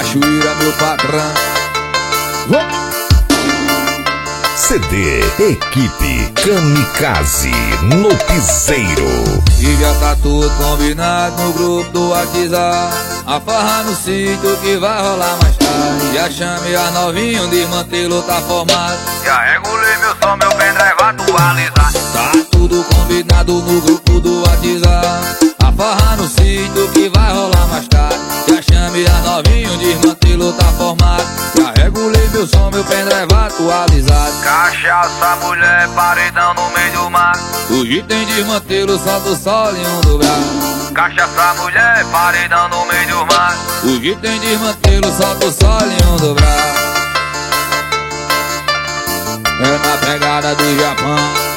cachoeira, meu patrão. CD Equipe Kamikaze no piseiro. E já tá tudo combinado no grupo do WhatsApp. A farra no sítio que vai rolar mais tarde. Já chamei a novinha, o desmantelo tá formado. Já regulei meu som, meu pendrive atualizar. Tá tudo combinado no grupo do WhatsApp. A farra no sítio que vai rolar mais tarde. Já chamei a novinha, o desmantelo tá formado. Já regulei meu som, meu pendrive atualizado. Cachaça, mulher, paredão no meio do mar. Hoje tem desmantelo, só do sol e um do braço. Cachaça, mulher, paredão no meio do mar. Hoje tem desmantelo, só do sol e um do braço. É na pegada do Japão.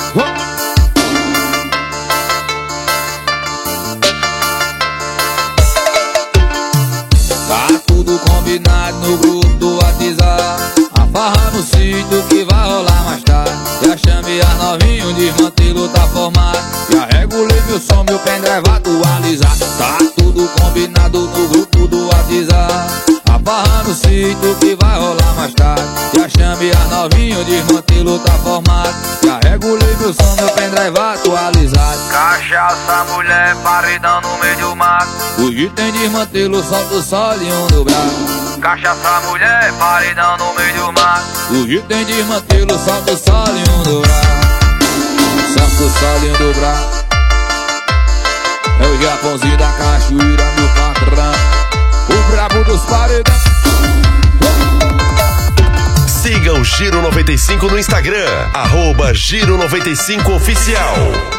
Tá tudo combinado no grupo do WhatsApp. A farra no sítio que vai rolar mais tarde. Já chamei a novinha, o desmantelo tá formado. Já regulei meu som, meu pendrive atualizado. Tá tudo combinado no grupo do WhatsApp. A farra no sítio que vai rolar mais tarde. Já chamei a novinha, o desmantelo tá formado. Já regulei meu som, meu pendrive atualizado. Cachaça, mulher, paredão no meio do mar. Hoje tem desmantelo, só do sol e um do braço. Cachaça, mulher, paredão no meio do mar. Hoje tem desmantelo, só do sol e um do braço. Só do sol e um do braço. É o Japãozinho da cachoeira, meu patrão. O brabo dos paredão. Siga o Giro 95 no Instagram, @Giro95Oficial.